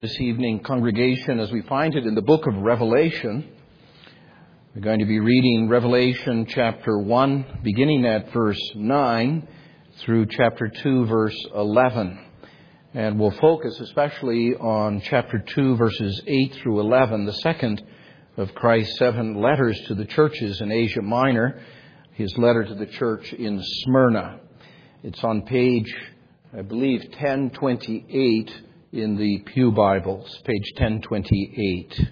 This evening, congregation, as we find it in the book of Revelation. We're going to be reading Revelation chapter 1, beginning at verse 9 through chapter 2, verse 11. And we'll focus especially on chapter 2, verses 8 through 11, the second of Christ's 7 letters to the churches in Asia Minor, his letter to the church in Smyrna. It's on page, I believe, 1028 in the Pew Bibles, page 1028.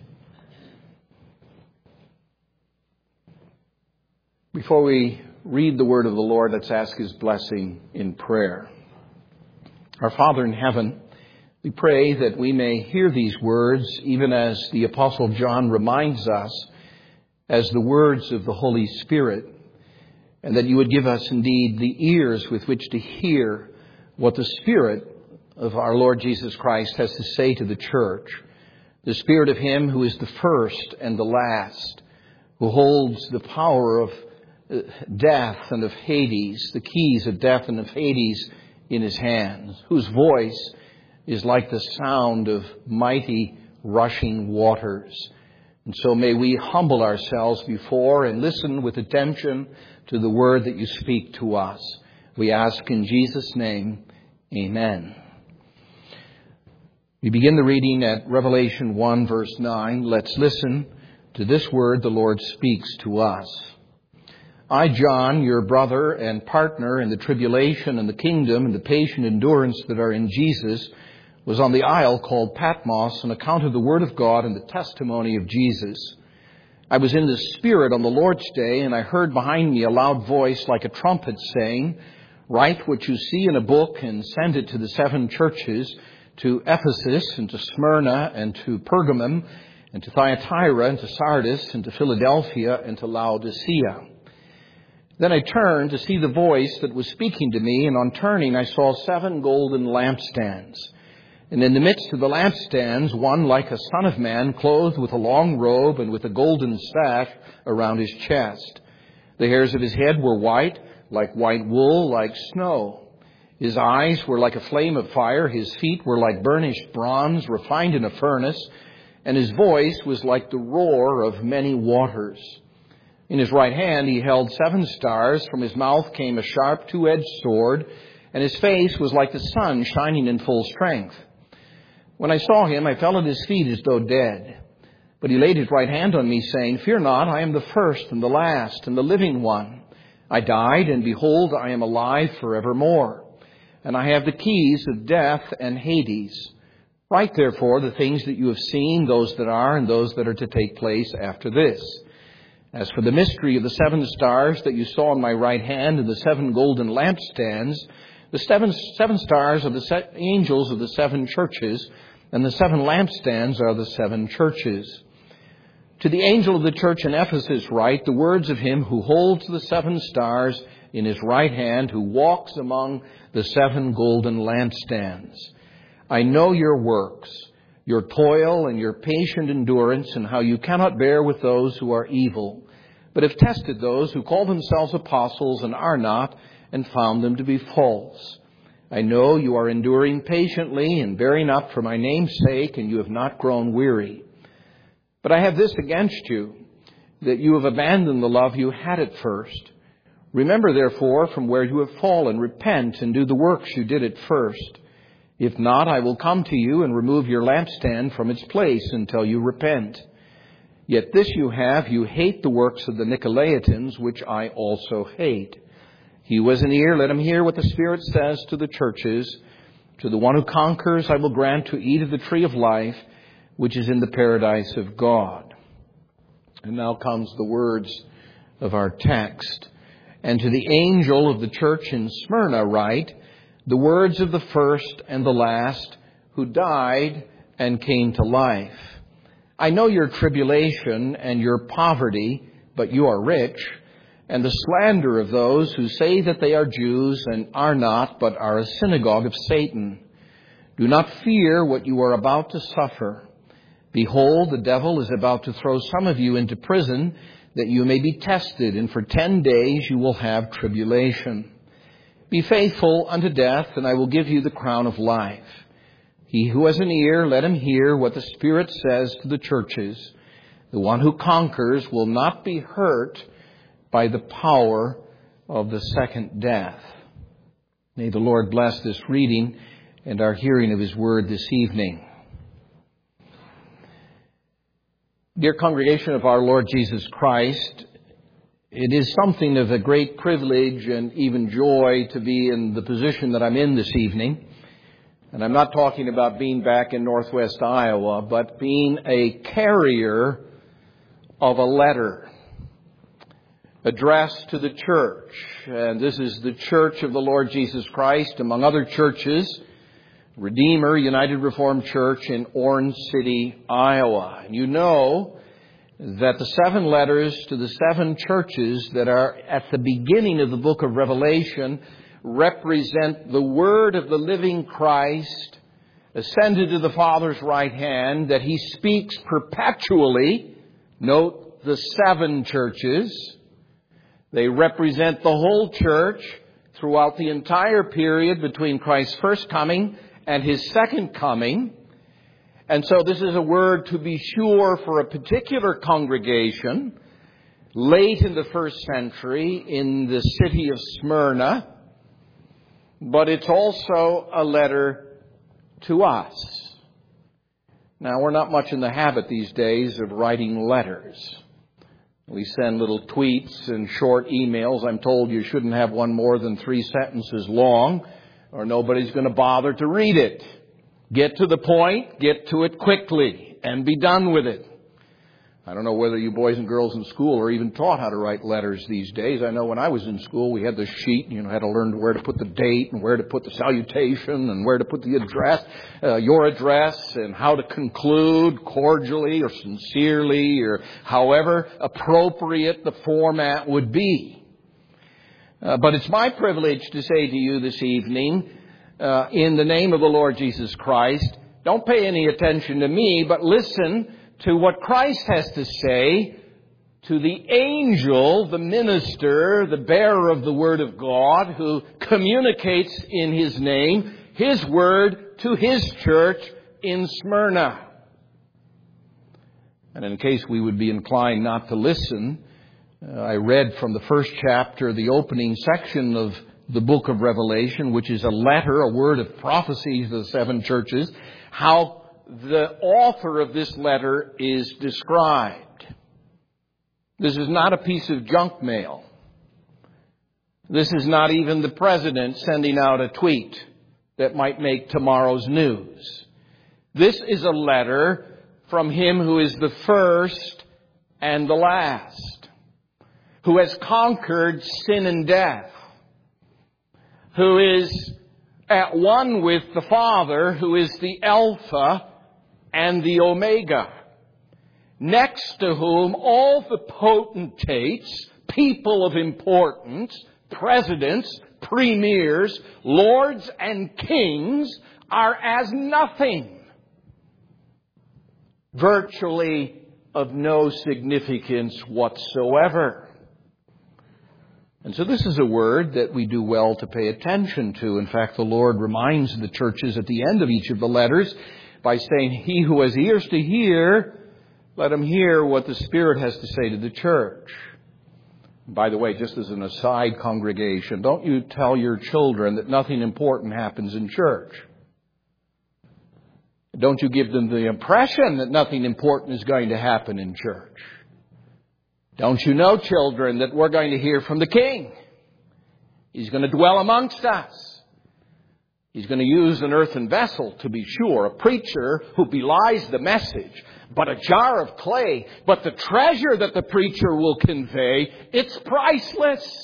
Before we read the word of the Lord, let's ask His blessing in prayer. Our Father in heaven, we pray that we may hear these words, even as the Apostle John reminds us, as the words of the Holy Spirit, and that you would give us indeed the ears with which to hear what the Spirit of our Lord Jesus Christ has to say to the church. The Spirit of Him who is the first and the last, who holds the power of death and of Hades, the keys of death and of Hades in His hands, whose voice is like the sound of mighty rushing waters. And so may we humble ourselves before and listen with attention to the word that you speak to us. We ask in Jesus' name, amen. We begin the reading at Revelation 1, verse 9. Let's listen to this word the Lord speaks to us. I, John, your brother and partner in the tribulation and the kingdom and the patient endurance that are in Jesus, was on the isle called Patmos on account of the word of God and the testimony of Jesus. I was in the Spirit on the Lord's day, and I heard behind me a loud voice like a trumpet saying, "Write what you see in a book and send it to the 7 churches, to Ephesus and to Smyrna and to Pergamum and to Thyatira and to Sardis and to Philadelphia and to Laodicea." Then I turned to see the voice that was speaking to me, and on turning I saw 7 golden lampstands. And in the midst of the lampstands, one like a son of man, clothed with a long robe and with a golden sash around his chest. The hairs of his head were white, like white wool, like snow. His eyes were like a flame of fire. His feet were like burnished bronze, refined in a furnace. And his voice was like the roar of many waters. In his right hand he held 7 stars. From his mouth came a sharp 2-edged sword. And his face was like the sun shining in full strength. When I saw him, I fell at his feet as though dead. But he laid his right hand on me, saying, "Fear not, I am the first and the last and the living one. I died, and behold, I am alive forevermore. And I have the keys of death and Hades. Write therefore the things that you have seen, those that are and those that are to take place after this. As for the mystery of the 7 stars that you saw in my right hand and the 7 golden lampstands, the 7 stars are the angels of the 7 churches, and the 7 lampstands are the 7 churches. To the angel of the church in Ephesus write the words of him who holds the 7 stars in his right hand, who walks among the 7 golden lampstands. I know your works, your toil and your patient endurance, and how you cannot bear with those who are evil, but have tested those who call themselves apostles and are not, and found them to be false. I know you are enduring patiently and bearing up for my name's sake, and you have not grown weary. But I have this against you, that you have abandoned the love you had at first. Remember, therefore, from where you have fallen, repent and do the works you did at first. If not, I will come to you and remove your lampstand from its place until you repent. Yet this you have, you hate the works of the Nicolaitans, which I also hate. He who has an ear, let him hear what the Spirit says to the churches. To the one who conquers, I will grant to eat of the tree of life, which is in the paradise of God. And now comes the words of our text. And to the angel of the church in Smyrna write the words of the first and the last, who died and came to life. I know your tribulation and your poverty, but you are rich, and the slander of those who say that they are Jews and are not, but are a synagogue of Satan. Do not fear what you are about to suffer. Behold, the devil is about to throw some of you into prison, that you may be tested, and for 10 days you will have tribulation. Be faithful unto death, and I will give you the crown of life. He who has an ear, let him hear what the Spirit says to the churches. The one who conquers will not be hurt by the power of the second death. May the Lord bless this reading and our hearing of His Word this evening. Dear congregation of our Lord Jesus Christ, it is something of a great privilege and even joy to be in the position that I'm in this evening. And I'm not talking about being back in northwest Iowa, but being a carrier of a letter addressed to the church. And this is the Church of the Lord Jesus Christ, among other churches, Redeemer United Reformed Church in Orange City, Iowa. And you know that the 7 letters to the 7 churches that are at the beginning of the book of Revelation represent the Word of the living Christ ascended to the Father's right hand, that He speaks perpetually. Note the 7 churches. They represent the whole church throughout the entire period between Christ's first coming and His second coming. And so this is a word, to be sure, for a particular congregation late in the first century in the city of Smyrna. But it's also a letter to us. Now, we're not much in the habit these days of writing letters. We send little tweets and short emails. I'm told you shouldn't have one more than 3 sentences long, or nobody's going to bother to read it. Get to the point, get to it quickly, and be done with it. I don't know whether you boys and girls in school are even taught how to write letters these days. I know when I was in school, we had this sheet, had to learn where to put the date and where to put the salutation and where to put the address, your address, and how to conclude cordially or sincerely or however appropriate the format would be. But it's my privilege to say to you this evening, in the name of the Lord Jesus Christ, don't pay any attention to me, but listen to what Christ has to say to the angel, the minister, the bearer of the Word of God, who communicates in His name His Word to His church in Smyrna. And in case we would be inclined not to listen, I read from the first chapter, the opening section of the book of Revelation, which is a letter, a word of prophecy to the 7 churches, how the author of this letter is described. This is not a piece of junk mail. This is not even the president sending out a tweet that might make tomorrow's news. This is a letter from Him who is the first and the last, who has conquered sin and death, who is at one with the Father, who is the Alpha and the Omega, next to whom all the potentates, people of importance, presidents, premiers, lords and kings are as nothing, virtually of no significance whatsoever. And so this is a word that we do well to pay attention to. In fact, the Lord reminds the churches at the end of each of the letters by saying, he who has ears to hear, let him hear what the Spirit has to say to the church. By the way, just as an aside, congregation, don't you tell your children that nothing important happens in church. Don't you give them the impression that nothing important is going to happen in church. Don't you know, children, that we're going to hear from the King? He's going to dwell amongst us. He's going to use an earthen vessel, to be sure, a preacher who belies the message, but a jar of clay. But the treasure that the preacher will convey, it's priceless.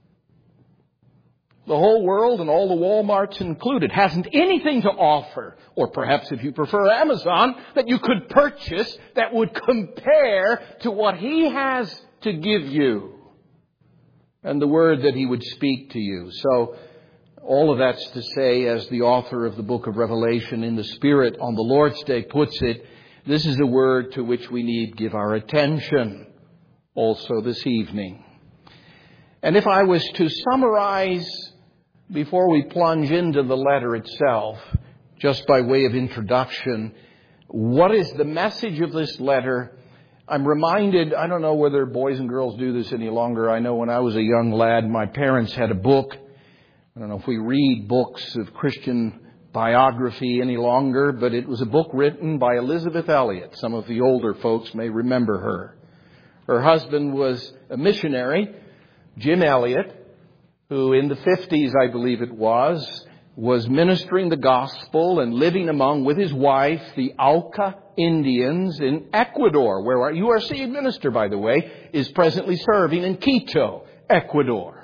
The whole world and all the Walmarts included hasn't anything to offer, or perhaps if you prefer Amazon, that you could purchase that would compare to what He has to give you and the word that He would speak to you. So all of that's to say, as the author of the book of Revelation in the Spirit on the Lord's Day puts it, this is a word to which we need give our attention also this evening. And if I was to summarize, before we plunge into the letter itself, Just by way of introduction, what is the message of this letter? I'm reminded, I don't know whether boys and girls do this any longer. I know when I was a young lad, my parents had a book. I don't know if we read books of Christian biography any longer, but it was a book written by Elisabeth Elliot. Some of the older folks may remember her. Her husband was a missionary, Jim Elliot, who in the 50s, I believe it was ministering the gospel and living among, with his wife, the Auca Indians in Ecuador, where our URC minister, by the way, is presently serving in Quito, Ecuador.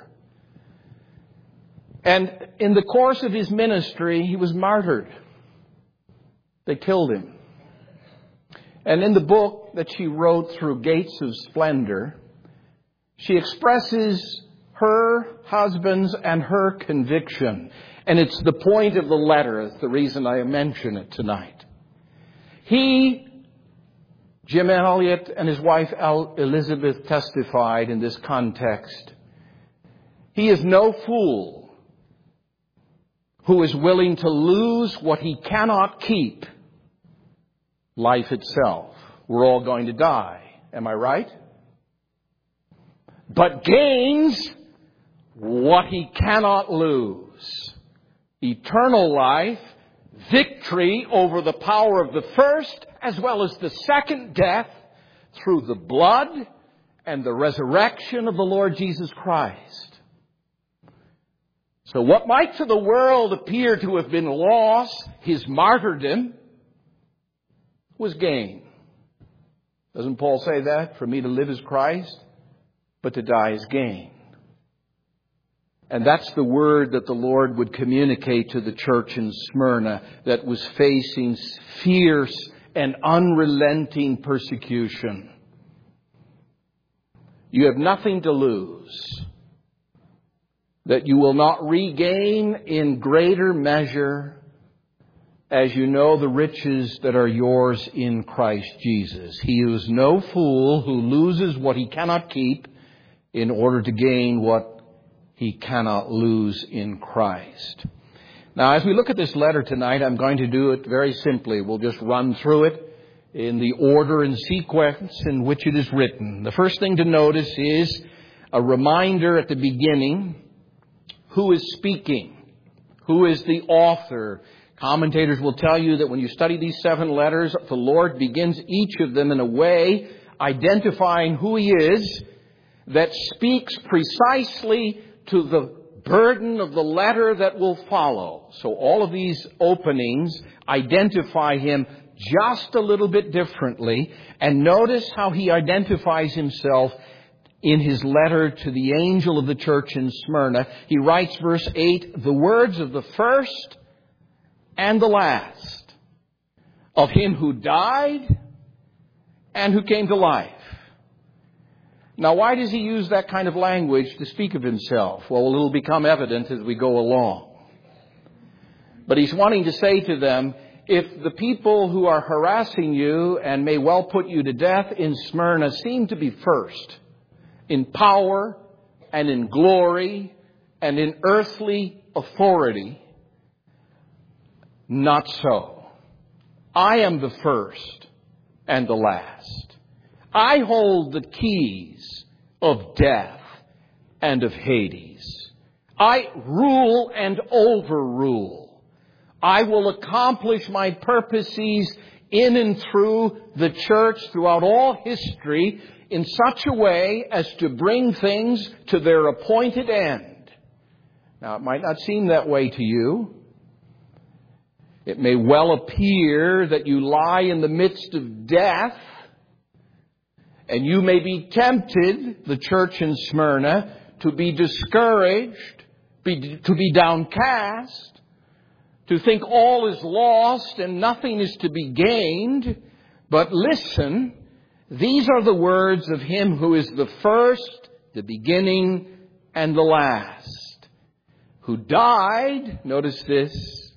And in the course of his ministry, he was martyred. They killed him. And in the book that she wrote, Through Gates of Splendor, she expresses her husband's and her conviction. And it's the point of the letter. It's the reason I mention it tonight. He, Jim Elliot, and his wife Elizabeth testified in this context. He is no fool who is willing to lose what he cannot keep, life itself. We're all going to die. Am I right? But gains what he cannot lose. Eternal life, victory over the power of the first as well as the second death through the blood and the resurrection of the Lord Jesus Christ. So what might to the world appear to have been loss, his martyrdom, was gain. Doesn't Paul say that? For me to live is Christ, but to die is gain. And that's the word that the Lord would communicate to the church in Smyrna that was facing fierce and unrelenting persecution. You have nothing to lose that you will not regain in greater measure as you know the riches that are yours in Christ Jesus. He is no fool who loses what he cannot keep in order to gain what he cannot lose in Christ. Now, as we look at this letter tonight, I'm going to do it very simply. We'll just run through it in the order and sequence in which it is written. The first thing to notice is a reminder at the beginning. Who is speaking? Who is the author? Commentators will tell you that when you study these 7 letters, the Lord begins each of them in a way identifying who he is that speaks precisely to the burden of the letter that will follow. So all of these openings identify him just a little bit differently. And notice how he identifies himself in his letter to the angel of the church in Smyrna. He writes, verse 8, the words of the first and the last, of him who died and who came to life. Now, why does he use that kind of language to speak of himself? Well, it'll become evident as we go along. But he's wanting to say to them, if the people who are harassing you and may well put you to death in Smyrna seem to be first in power and in glory and in earthly authority, not so. I am the first and the last. I hold the keys of death and of Hades. I rule and overrule. I will accomplish my purposes in and through the church throughout all history in such a way as to bring things to their appointed end. Now, it might not seem that way to you. It may well appear that you lie in the midst of death, and you may be tempted, the church in Smyrna, to be discouraged, to be downcast, to think all is lost and nothing is to be gained. But listen, these are the words of him who is the first, the beginning, and the last, who died, notice this,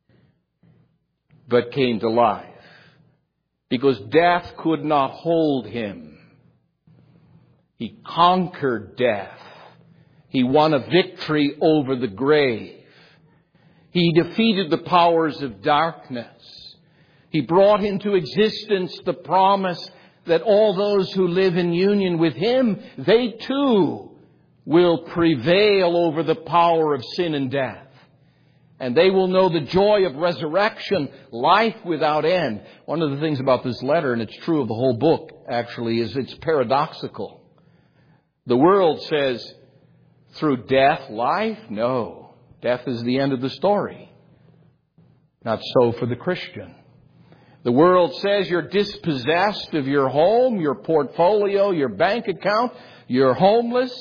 but came to life, because death could not hold him. He conquered death. He won a victory over the grave. He defeated the powers of darkness. He brought into existence the promise that all those who live in union with Him, they too will prevail over the power of sin and death. And they will know the joy of resurrection, life without end. One of the things about this letter, and it's true of the whole book actually, is it's paradoxical. The world says, through death, life? No. Death is the end of the story. Not so for the Christian. The world says you're dispossessed of your home, your portfolio, your bank account. You're homeless.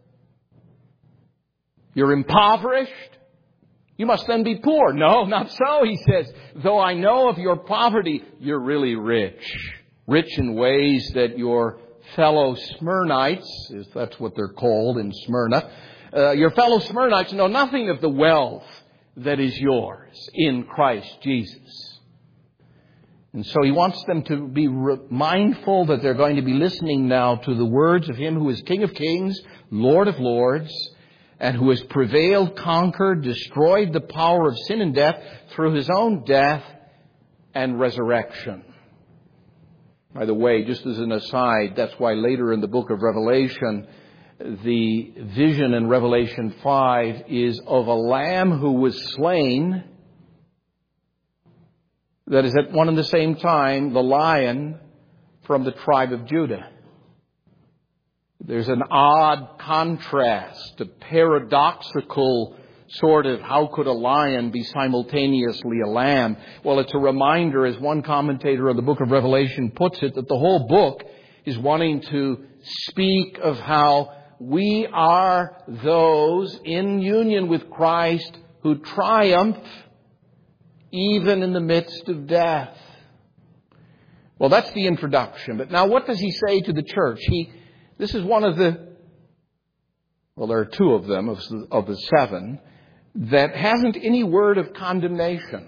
You're impoverished. You must then be poor. No, not so, he says. Though I know of your poverty, you're really rich. Rich in ways that your fellow Smyrnites, that's what they're called in Smyrna, your fellow Smyrnites know nothing of the wealth that is yours in Christ Jesus. And so he wants them to be mindful that they're going to be listening now to the words of Him who is King of Kings, Lord of Lords, and who has prevailed, conquered, destroyed the power of sin and death through His own death and resurrection. By the way, just as an aside, that's why later in the book of Revelation, the vision in Revelation 5 is of a lamb who was slain, that is at one and the same time the lion from the tribe of Judah. There's an odd contrast, a paradoxical sort of how could a lion be simultaneously a lamb? Well, it's a reminder, as one commentator of the book of Revelation puts it, that the whole book is wanting to speak of how we are those in union with Christ who triumph even in the midst of death. Well, that's the introduction. But now what does he say to the church? This is one of the, well, there are two of them, of the seven, that hasn't any word of condemnation.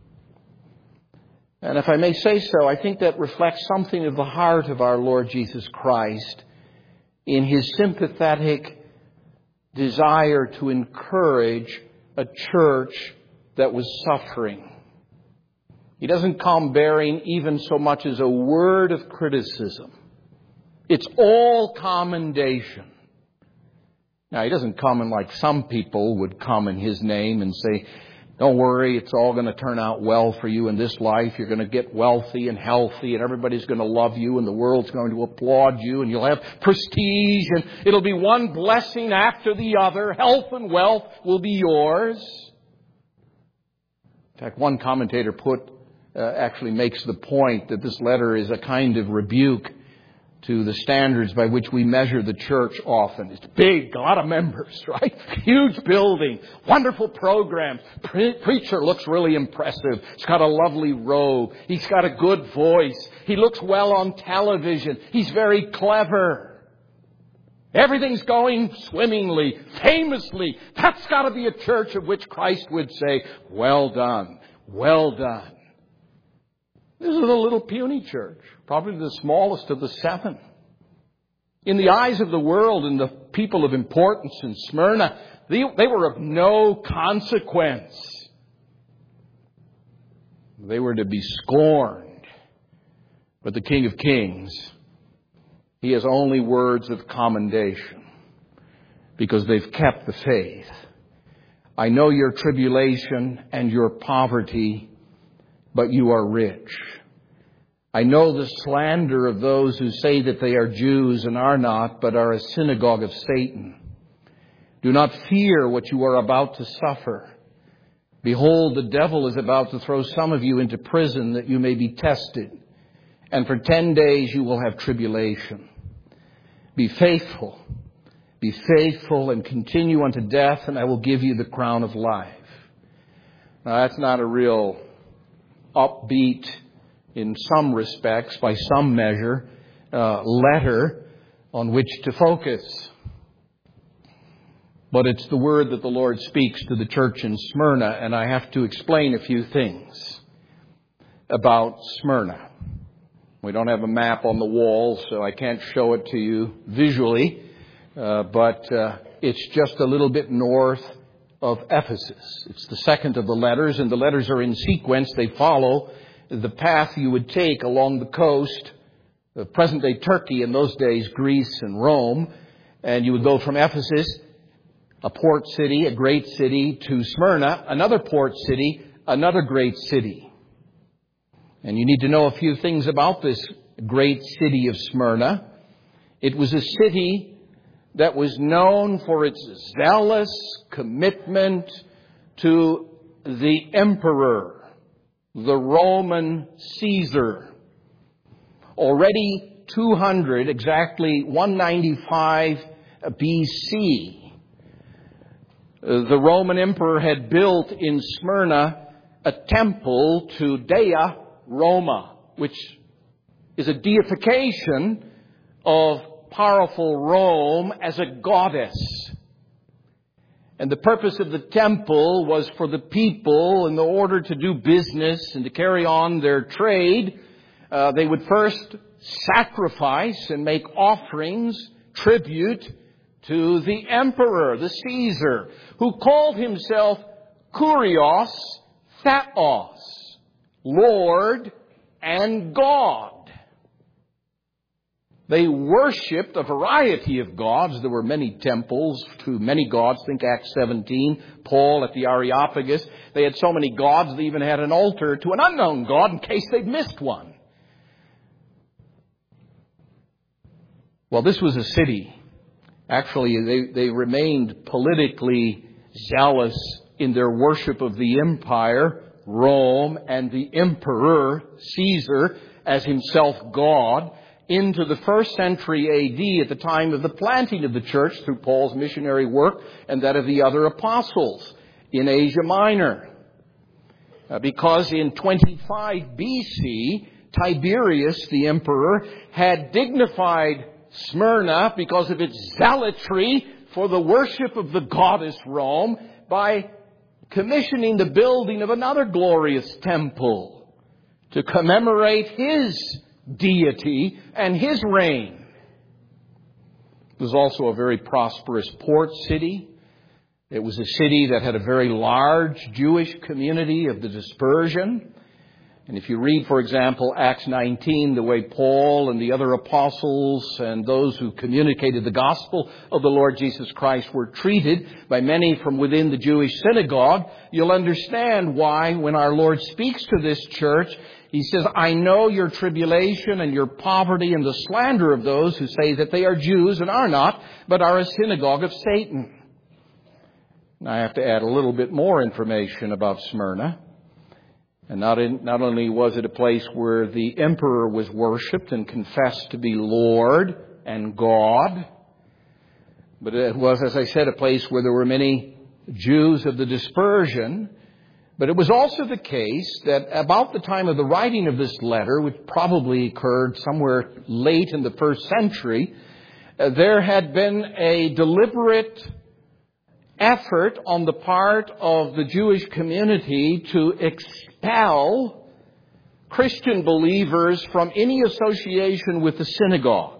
And if I may say so, I think that reflects something of the heart of our Lord Jesus Christ in His sympathetic desire to encourage a church that was suffering. He doesn't come bearing even so much as a word of criticism. It's all commendation. Now, He doesn't come in like some people would come in His name and say, don't worry, it's all going to turn out well for you in this life. You're going to get wealthy and healthy and everybody's going to love you and the world's going to applaud you and you'll have prestige and it'll be one blessing after the other. Health and wealth will be yours. In fact, one commentator actually makes the point that this letter is a kind of rebuke to the standards by which we measure the church often. It's big, a lot of members, right? Huge building, wonderful programs. Preacher looks really impressive. He's got a lovely robe. He's got a good voice. He looks well on television. He's very clever. Everything's going swimmingly, famously. That's got to be a church of which Christ would say, well done, well done. This is a little puny church, probably the smallest of the seven. In the eyes of the world and the people of importance in Smyrna, they were of no consequence. They were to be scorned. But the King of Kings, He has only words of commendation because they've kept the faith. I know your tribulation and your poverty, but you are rich. I know the slander of those who say that they are Jews and are not, but are a synagogue of Satan. Do not fear what you are about to suffer. Behold, the devil is about to throw some of you into prison that you may be tested. And for 10 days you will have tribulation. Be faithful and continue unto death, and I will give you the crown of life. Now, that's not a real upbeat, in some respects, by some measure, letter on which to focus. But it's the word that the Lord speaks to the church in Smyrna, and I have to explain a few things about Smyrna. We don't have a map on the wall, so I can't show it to you visually, but it's just a little bit north of Ephesus. It's the second of the letters, and the letters are in sequence. They follow the path you would take along the coast of present-day Turkey, in those days Greece and Rome, and you would go from Ephesus, a port city, a great city, to Smyrna, another port city, another great city. And you need to know a few things about this great city of Smyrna. It was a city that was known for its zealous commitment to the emperor, the Roman Caesar. Already 200, exactly 195 BC, the Roman emperor had built in Smyrna a temple to Dea Roma, which is a deification of powerful Rome as a goddess. And the purpose of the temple was for the people, in order to do business and to carry on their trade, they would first sacrifice and make offerings, tribute to the emperor, the Caesar, who called himself Kurios Theos, Lord and God. They worshipped a variety of gods. There were many temples to many gods. Think Acts 17, Paul at the Areopagus. They had so many gods, they even had an altar to an unknown god in case they'd missed one. Well, this was a city. Actually, they remained politically zealous in their worship of the empire, Rome, and the emperor, Caesar, as himself God, into the 1st century A.D. at the time of the planting of the church through Paul's missionary work and that of the other apostles in Asia Minor. Because in 25 BC, Tiberius, the emperor, had dignified Smyrna because of its zealotry for the worship of the goddess Rome by commissioning the building of another glorious temple to commemorate his deity and his reign. It was also a very prosperous port city. It was a city that had a very large Jewish community of the dispersion. And if you read, for example, Acts 19, the way Paul and the other apostles and those who communicated the gospel of the Lord Jesus Christ were treated by many from within the Jewish synagogue, you'll understand why when our Lord speaks to this church, He says, I know your tribulation and your poverty and the slander of those who say that they are Jews and are not, but are a synagogue of Satan. Now, I have to add a little bit more information about Smyrna. And not only was it a place where the emperor was worshipped and confessed to be Lord and God, but it was, as I said, a place where there were many Jews of the dispersion. But it was also the case that about the time of the writing of this letter, which probably occurred somewhere late in the 1st century, there had been a deliberate effort on the part of the Jewish community to expel Christian believers from any association with the synagogue.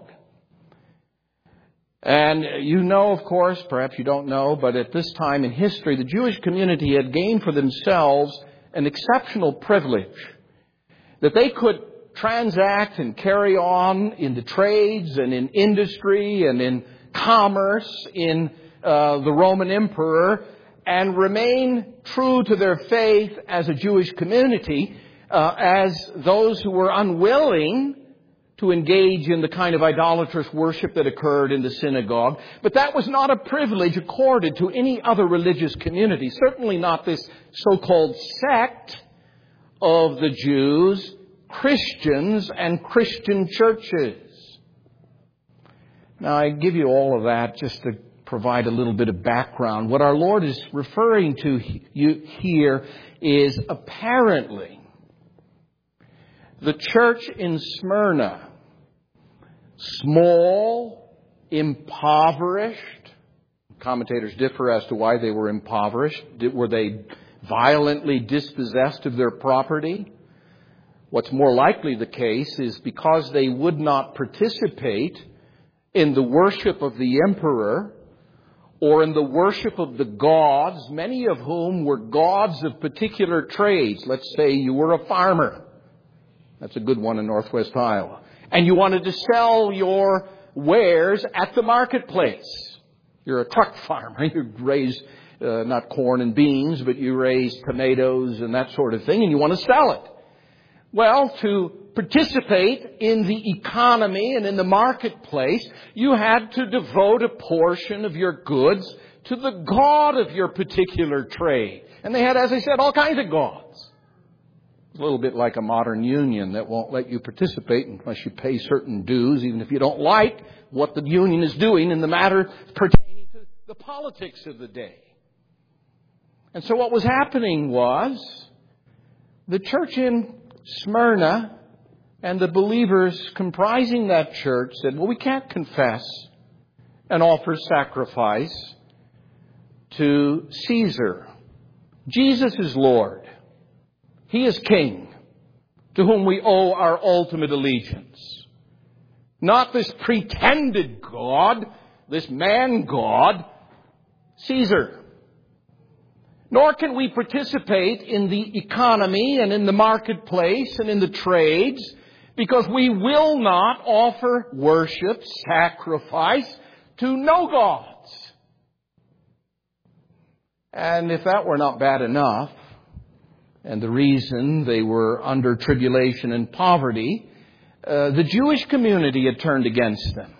And you know, of course, perhaps you don't know, but at this time in history, the Jewish community had gained for themselves an exceptional privilege that they could transact and carry on in the trades and in industry and in commerce in the Roman emperor and remain true to their faith as a Jewish community, as those who were unwilling to engage in the kind of idolatrous worship that occurred in the synagogue. But that was not a privilege accorded to any other religious community, certainly not this so-called sect of the Jews, Christians and Christian churches. Now, I give you all of that just to provide a little bit of background. What our Lord is referring to here is apparently the church in Smyrna, small, impoverished. Commentators differ as to why they were impoverished. Were they violently dispossessed of their property? What's more likely the case is because they would not participate in the worship of the emperor or in the worship of the gods, many of whom were gods of particular trades. Let's say you were a farmer. That's a good one in northwest Iowa. And you wanted to sell your wares at the marketplace. You're a truck farmer. You raise not corn and beans, but you raise tomatoes and that sort of thing, and you want to sell it. Well, to participate in the economy and in the marketplace, you had to devote a portion of your goods to the god of your particular trade. And they had, as I said, all kinds of gods. It's a little bit like a modern union that won't let you participate unless you pay certain dues, even if you don't like what the union is doing in the matter pertaining to the politics of the day. And so what was happening was the church in Smyrna and the believers comprising that church said, well, we can't confess and offer sacrifice to Caesar. Jesus is Lord. He is King, to whom we owe our ultimate allegiance. Not this pretended God, this man God, Caesar. Nor can we participate in the economy and in the marketplace and in the trades, because we will not offer worship, sacrifice to no gods. And if that were not bad enough, and the reason they were under tribulation and poverty, the Jewish community had turned against them.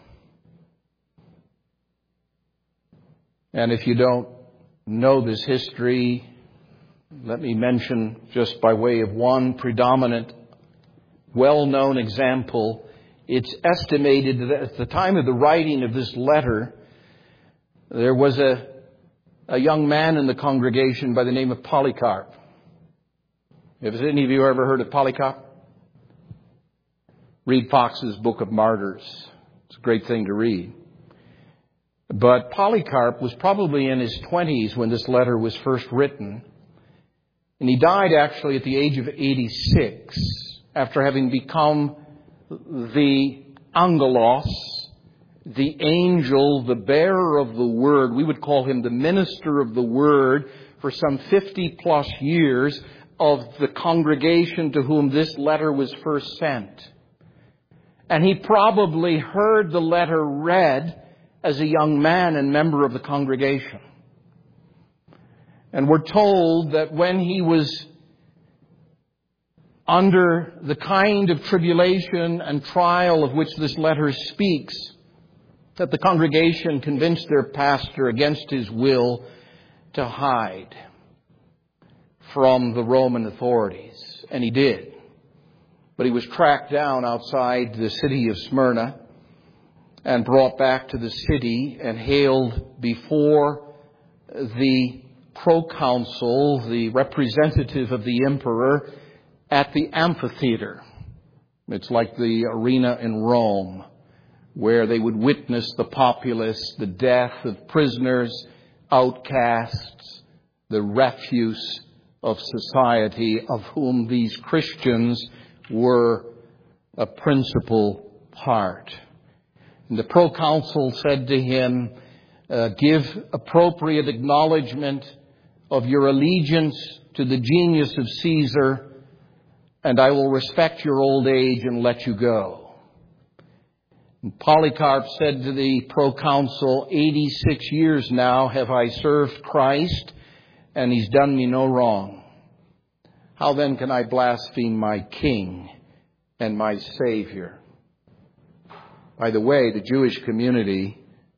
And if you don't know this history, let me mention just by way of one predominant, well-known example. It's estimated that at the time of the writing of this letter, there was a young man in the congregation by the name of Polycarp. Has any of you ever heard of Polycarp? Read Fox's Book of Martyrs. It's a great thing to read. But Polycarp was probably in his 20s when this letter was first written. And he died actually at the age of 86 after having become the angelos, the angel, the bearer of the word. We would call him the minister of the word for some 50 plus years of the congregation to whom this letter was first sent. And he probably heard the letter read as a young man and member of the congregation. And we're told that when he was under the kind of tribulation and trial of which this letter speaks, that the congregation convinced their pastor against his will to hide from the Roman authorities. And he did. But he was tracked down outside the city of Smyrna and brought back to the city and hailed before the proconsul, the representative of the emperor, at the amphitheater. It's like the arena in Rome, where they would witness the populace, the death of prisoners, outcasts, the refuse of society, of whom these Christians were a principal part. And the proconsul said to him, give appropriate acknowledgement of your allegiance to the genius of Caesar, and I will respect your old age and let you go. And Polycarp said to the proconsul, 86 years now have I served Christ, and he's done me no wrong. How then can I blaspheme my King and my Savior? By the way, the Jewish community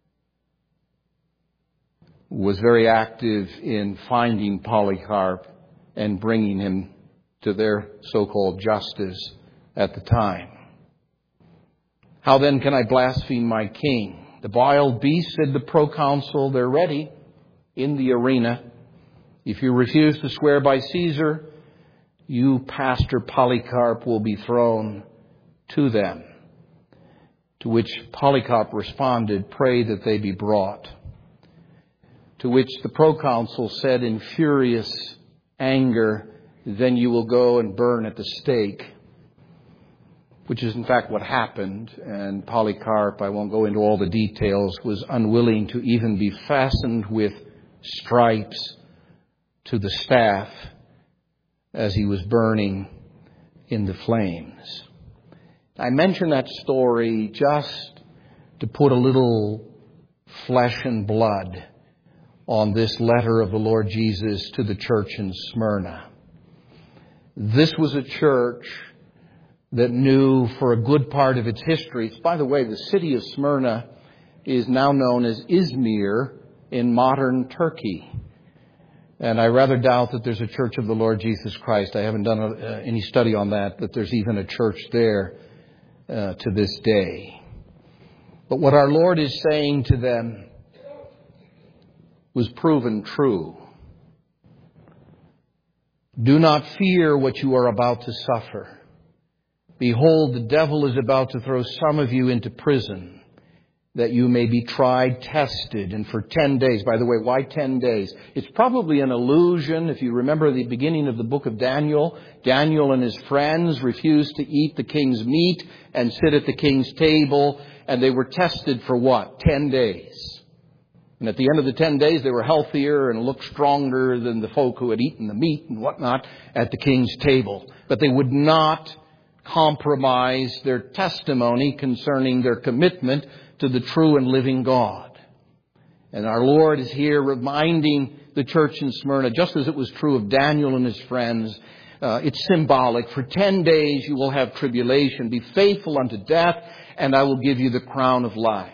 was very active in finding Polycarp and bringing him to their so-called justice at the time. How then can I blaspheme my King? The wild beasts, said the proconsul, they're ready in the arena. If you refuse to swear by Caesar, you, Pastor Polycarp, will be thrown to them. To which Polycarp responded, pray that they be brought. To which the proconsul said in furious anger, then you will go and burn at the stake. which is in fact what happened. And Polycarp, I won't go into all the details, was unwilling to even be fastened with stripes to the staff as he was burning in the flames. I mention that story just to put a little flesh and blood on this letter of the Lord Jesus to the church in Smyrna. This was a church that knew for a good part of its history. By the way, the city of Smyrna is now known as Izmir in modern Turkey. And I rather doubt that there's a church of the Lord Jesus Christ. I haven't done any study on that there's even a church there to this day. But what our Lord is saying to them was proven true. Do not fear what you are about to suffer. Behold, the devil is about to throw some of you into prison, that you may be tried, tested, and for 10 days. By the way, why 10 days? It's probably an allusion. If you remember the beginning of the book of Daniel, Daniel and his friends refused to eat the king's meat and sit at the king's table, and they were tested for what? 10 days. And at the end of the 10 days, they were healthier and looked stronger than the folk who had eaten the meat and whatnot at the king's table. But they would not compromise their testimony concerning their commitment to the true and living God. And our Lord is here reminding the church in Smyrna, just as it was true of Daniel and his friends, it's symbolic. For 10 days you will have tribulation. Be faithful unto death, and I will give you the crown of life.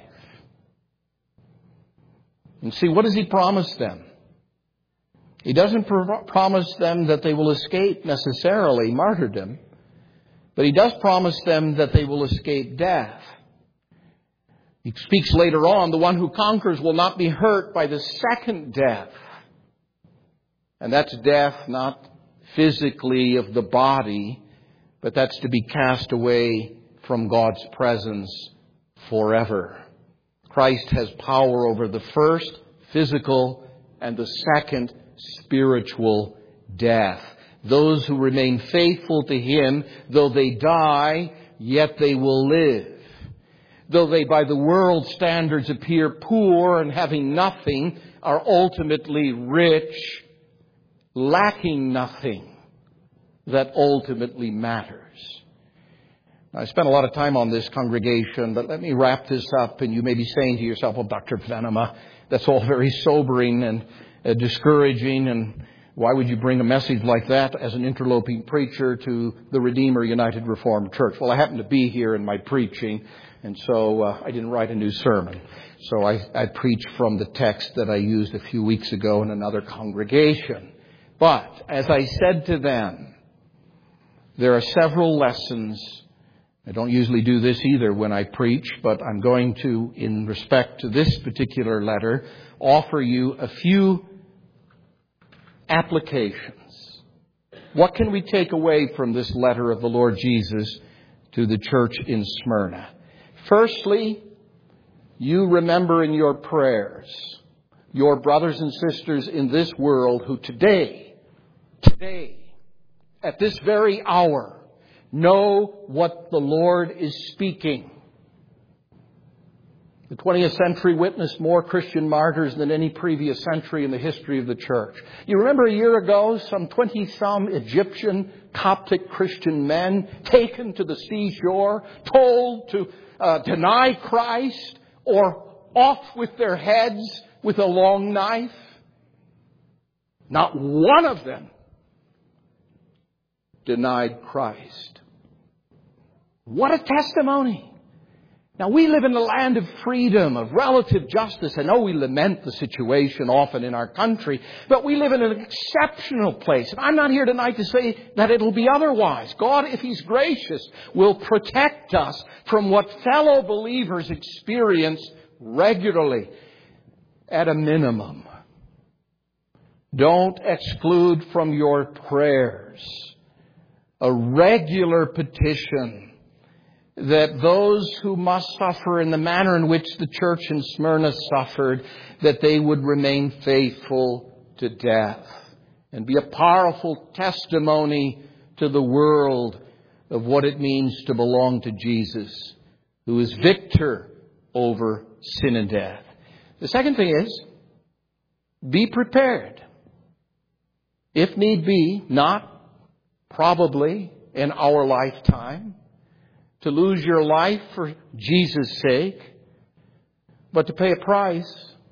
And see, what does he promise them? He doesn't promise them that they will escape necessarily martyrdom, but he does promise them that they will escape death. He speaks later on, the one who conquers will not be hurt by the second death. And that's death not physically of the body, but that's to be cast away from God's presence forever. Christ has power over the first, physical, and the second, spiritual death. Those who remain faithful to Him, though they die, yet they will live. Though they by the world's standards appear poor and having nothing, are ultimately rich, lacking nothing that ultimately matters. I spent a lot of time on this congregation, but let me wrap this up. And you may be saying to yourself, well, Dr. Venema, that's all very sobering and discouraging. And why would you bring a message like that as an interloping preacher to the Redeemer United Reformed Church? Well, I happen to be here in my preaching, and so I didn't write a new sermon. So I preached from the text that I used a few weeks ago in another congregation. But as I said to them, there are several lessons. I don't usually do this either when I preach, but I'm going to, in respect to this particular letter, offer you a few applications. What can we take away from this letter of the Lord Jesus to the church in Smyrna? Firstly, you remember in your prayers your brothers and sisters in this world who today, at this very hour, know what the Lord is speaking. The 20th century witnessed more Christian martyrs than any previous century in the history of the church. You remember a year ago, some 20-some Egyptian Coptic Christian men taken to the seashore, told to deny Christ or off with their heads with a long knife? Not one of them denied Christ. What a testimony. Now, we live in a land of freedom, of relative justice. I know we lament the situation often in our country, but we live in an exceptional place. And I'm not here tonight to say that it'll be otherwise. God, if He's gracious, will protect us from what fellow believers experience regularly at a minimum. Don't exclude from your prayers a regular petition that those who must suffer in the manner in which the church in Smyrna suffered, that they would remain faithful to death and be a powerful testimony to the world of what it means to belong to Jesus, who is victor over sin and death. The second thing is, be prepared. If need be, not probably in our lifetime, to lose your life for Jesus' sake, but to pay a price.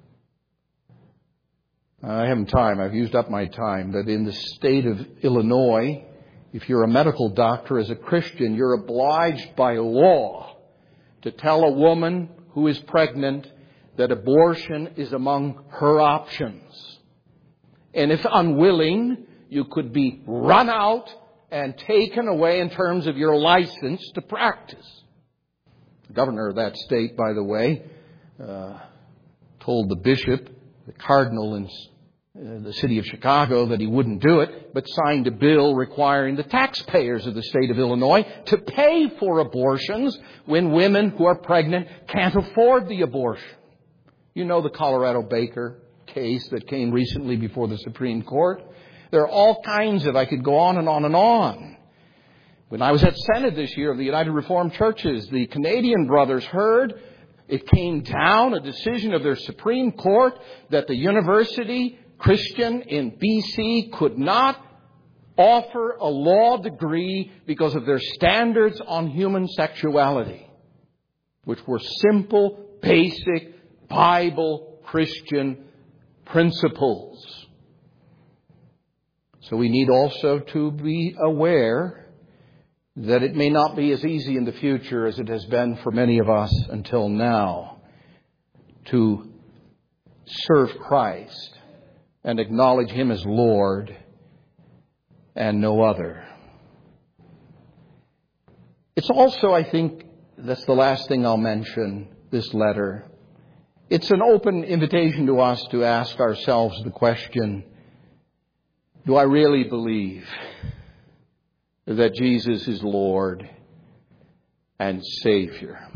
I haven't time. I've used up my time. But in the state of Illinois, if you're a medical doctor as a Christian, you're obliged by law to tell a woman who is pregnant that abortion is among her options. And if unwilling, you could be run out and taken away in terms of your license to practice. The governor of that state, by the way, told the bishop, the cardinal in the city of Chicago, that he wouldn't do it, but signed a bill requiring the taxpayers of the state of Illinois to pay for abortions when women who are pregnant can't afford the abortion. You know the Colorado Baker case that came recently before the Supreme Court. There are all kinds of, I could go on and on and on. When I was at Synod this year of the United Reformed Churches, the Canadian brothers heard it came down, a decision of their Supreme Court, that the university Christian in BC could not offer a law degree because of their standards on human sexuality, which were simple, basic, Bible Christian principles. So we need also to be aware that it may not be as easy in the future as it has been for many of us until now to serve Christ and acknowledge Him as Lord and no other. It's also, I think, that's the last thing I'll mention, this letter. It's an open invitation to us to ask ourselves the question, do I really believe that Jesus is Lord and Savior?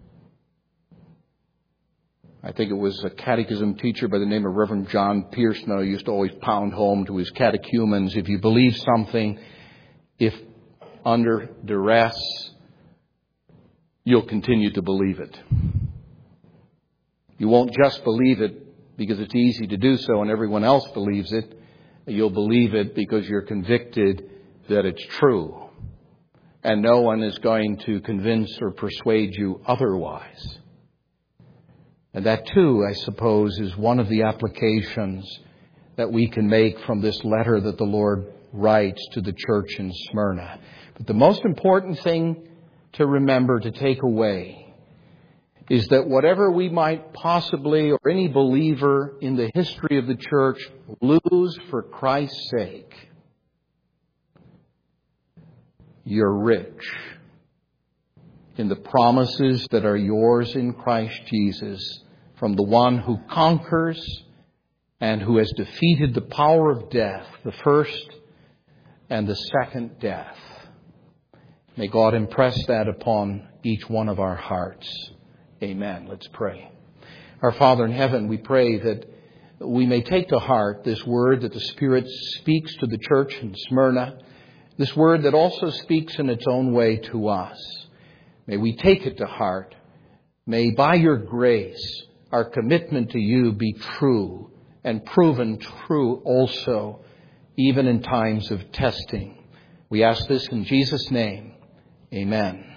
I think it was a catechism teacher by the name of Reverend John Pearson who used to always pound home to his catechumens, if you believe something, if under duress, you'll continue to believe it. You won't just believe it because it's easy to do so and everyone else believes it. You'll believe it because you're convicted that it's true. And no one is going to convince or persuade you otherwise. And that too, I suppose, is one of the applications that we can make from this letter that the Lord writes to the church in Smyrna. But the most important thing to remember, to take away, is that whatever we might possibly, or any believer in the history of the church, lose for Christ's sake, you're rich in the promises that are yours in Christ Jesus from the one who conquers and who has defeated the power of death, the first and the second death. May God impress that upon each one of our hearts. Amen. Let's pray. Our Father in heaven, we pray that we may take to heart this word that the Spirit speaks to the church in Smyrna, this word that also speaks in its own way to us. May we take it to heart. May by your grace our commitment to you be true and proven true also, even in times of testing. We ask this in Jesus' name. Amen.